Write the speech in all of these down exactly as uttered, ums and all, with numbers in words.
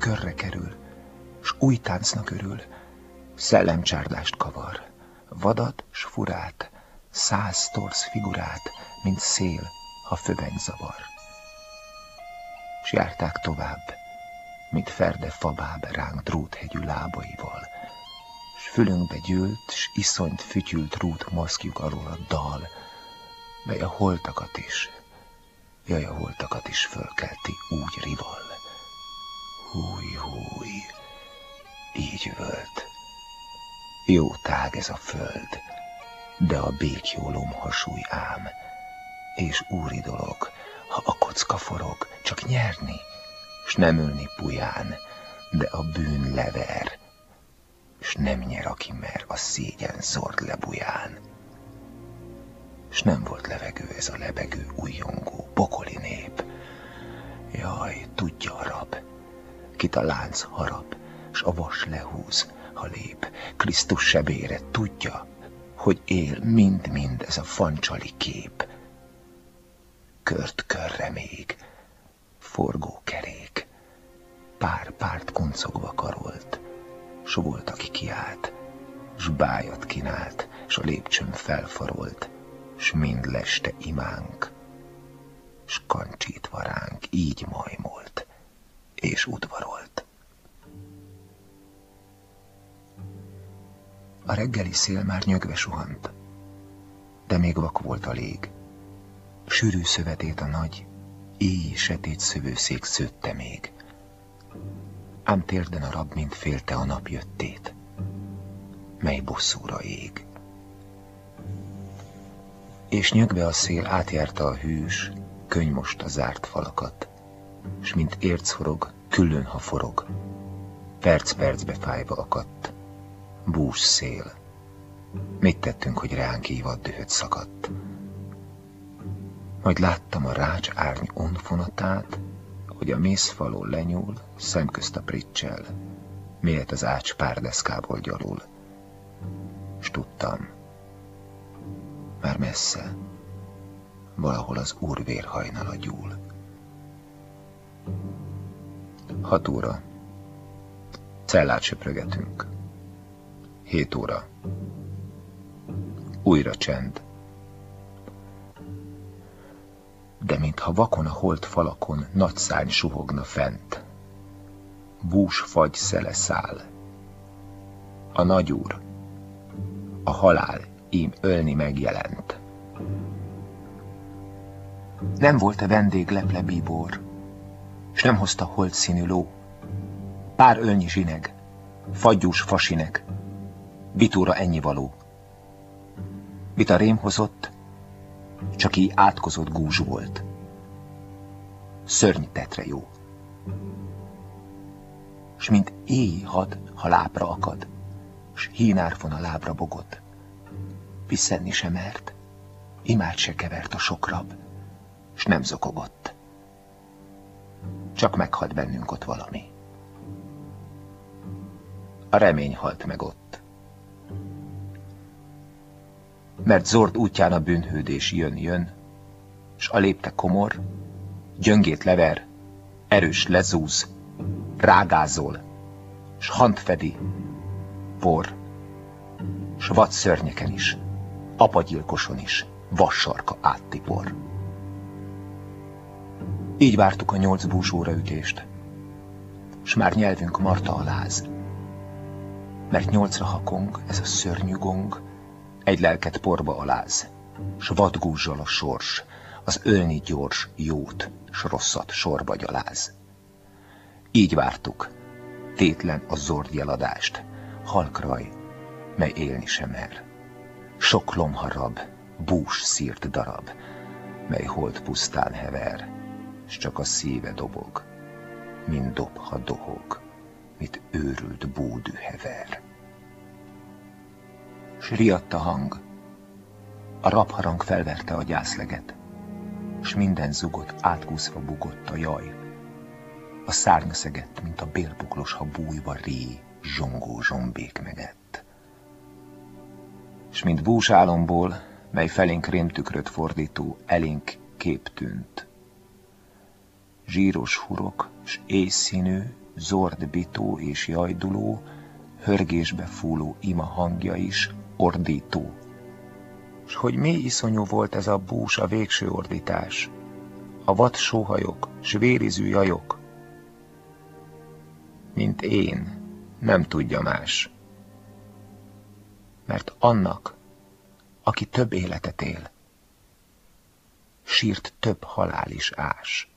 körre kerül, s új táncnak örül, szellemcsárdást kavar, vadat s furát, száz torz figurát, mint szél, ha föveny zavar. S járták tovább, mint ferde fabáb ránk dróthegyű lábaival, s fülünkbe gyűlt, s iszonyt fütyült rút maszkjuk alól a dal, mely a holtakat is, jaj, a holtakat is fölkelti úgy rival. Húj, húj, így volt. Jó tág ez a föld, de a békjó lomhasúly ám, és úri dolog, ha a kocka forog, csak nyerni, s nem ülni puján, de a bűn lever, s nem nyer, aki mer, a szégyen zord lebuján. S nem volt levegő ez a lebegő, újjongó, pokoli nép. Jaj, tudja a rab, kit a lánc harap, s a vas lehúz, ha lép. Krisztus sebére tudja, hogy él mind-mind ez a fancsali kép. Kört körre még, forgó kerék, pár párt kuncogva karolt, s volt, aki kiállt, s bájat kínált, s a lépcsőn felfarolt, s mind leste imánk, s kancsítva ránk így majmolt, és udvarolt. A reggeli szél már nyögve suhant, de még vak volt a lég. Sűrű szövetét a nagy, éjjé setét szövőszék szőtte még. Ám térden a rab, mint félte a nap jöttét, mely bosszúra ég. És nyögve a szél átjárta a hűs, könymosta zárt falakat, s mint érc forog, küllön, ha forog, perc-percbe fájva akadt. Bús szél, mit tettünk, hogy ránk ívad dühöt szakadt? Majd láttam a rács árny onfonatát, hogy a mészfalon lenyúl, szemközt a pricsel, mélyet az ács párdeszkából gyalul. S tudtam, már messze, valahol az úrvér hajnala gyúl. Hat óra. Cellát söprögetünk. Hét óra. Újra csend. De mintha vakon a holt falakon nagy szárny suhogna fent. Bús fagy szele száll. A nagyúr, a halál ím ölni megjelent. Nem volt-e vendég leple bíbor, s nem hozta holt színű ló, pár ölnyi zsineg, fagyús fasinek, vitóra ennyi való. Mit a rém hozott, csak így átkozott gúzs volt. Szörny tetre jó. S mint éj had, ha lábra akad, s hínárfon a lábra bogott, visszenni se mert, imád se kevert a sok rab, s nem zokogott. Csak meghalt bennünk ott valami. A remény halt meg ott. Mert zord útján a bűnhődés jön-jön, s a lépte komor, gyöngét lever, erős lezúz, rágázol, s hant fedi, por, s vad szörnyeken is, apagyilkoson is, vassarka áttipor. Így vártuk a nyolc bús óraütést, s már nyelvünk marta a láz, mert nyolcra hakong ez a szörnyű gong, egy lelket porba aláz, s vadgúzsal a sors, az ölni gyors jót, s rosszat sorba gyaláz. Így vártuk, tétlen a zord jeladást, halkraj, mely élni sem mer. Sok lomharab, bús szírt darab, mely holt pusztán hever, s csak a szíve dobog, mint dob, ha dohog, mit őrült búdű hever. S riadt a hang, a rabharang felverte a gyászleget, s minden zugot átkúszva bugott a jaj. A szárnya szegett, mint a bélbuklos, ha bújva ré, zsongó zsombék megett. S mint bús álomból, mely felénk rémtükröt fordító, elénk kép tűnt. Zsíros hurok, s éjszínű, zord bitó és jajduló, hörgésbe fúló ima hangja is ordító. S hogy mi iszonyú volt ez a bús, a végső ordítás, a vad sóhajok, s vérizű jajok, mint én, nem tudja más. Mert annak, aki több életet él, sírt több halál is ás.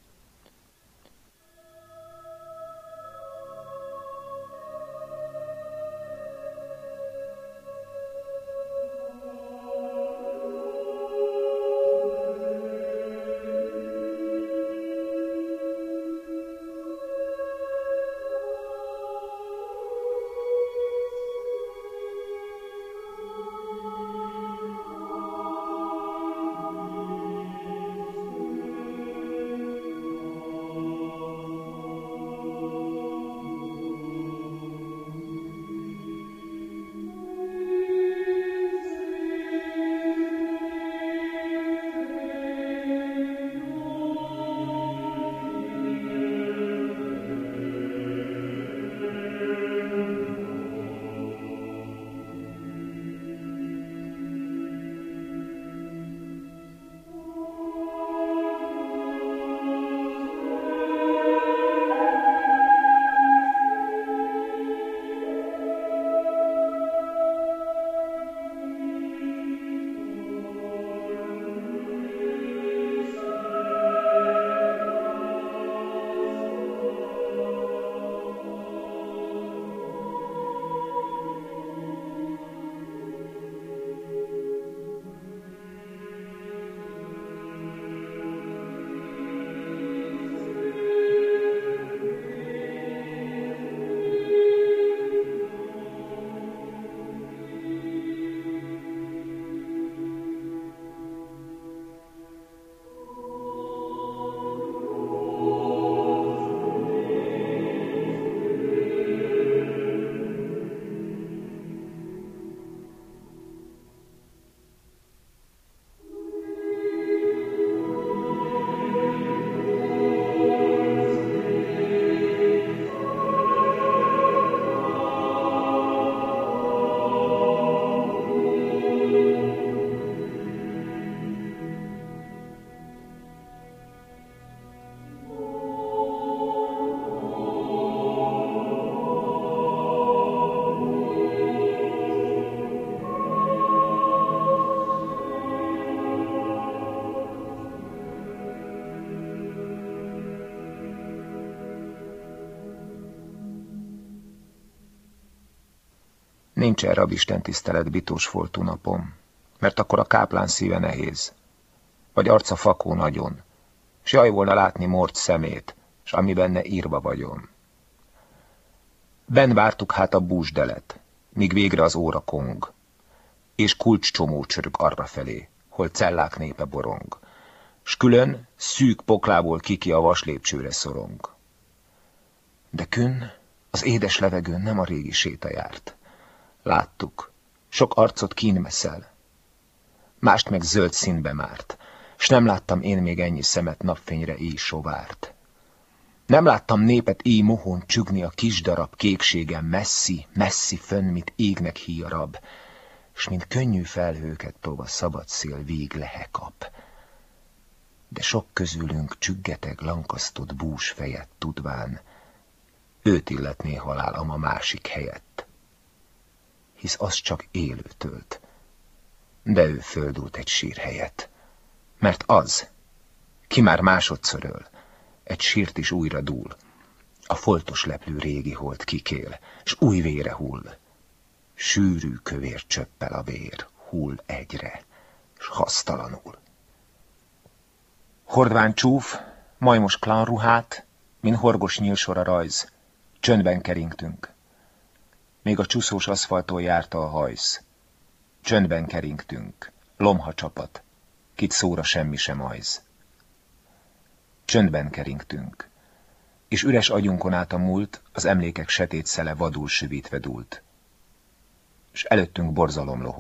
Nincsen rabisten tisztelet bitós foltú napom, mert akkor a káplán szíve nehéz, vagy arca fakó nagyon, s jaj volna látni mort szemét, s ami benne írva vagyon. Benn vártuk hát a búsdelet, míg végre az óra kong, és kulcscsomó csörög arrafelé, hol cellák népe borong, s külön szűk poklából kiki a vaslépcsőre szorong. De künn az édes levegőn nem a régi séta járt. Láttuk, sok arcot kín meszel, mást meg zöld színbe márt, s nem láttam én még ennyi szemet napfényre így sovárt. Nem láttam népet így mohón csügni a kis darab kékségen messzi, messzi fönn, mint égnek híjarab, s mint könnyű felhőket tova szabad szél vég lehekap. De sok közülünk csüggeteg lankasztott bús fejet tudván, őt illetné halál a ma másik helyett. Hisz az csak élő tölt, de ő földult egy sír helyet, mert az, ki már másodszor öl, egy sírt is újra dúl, a foltos leplő régi holt kikél, s új vére hull, sűrű kövér csöppel a vér, hull egyre, s hasztalanul. Hordván csúf, majmos klanruhát, min horgos nyílsor a rajz, csöndben keringtünk. Még a csúszós aszfalton járta a hajsz. Csöndben keringtünk, lomha csapat, kit szóra semmi sem ajz. Csöndben keringtünk, és üres agyunkon át a múlt, az emlékek setét szele vadul süvítve dúlt. S előttünk borzalom lohott.